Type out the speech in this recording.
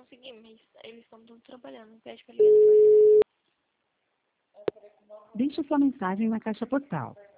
consegui, mas eles estão todos trabalhando. Pede pra ligar depois. Deixe sua mensagem na caixa postal.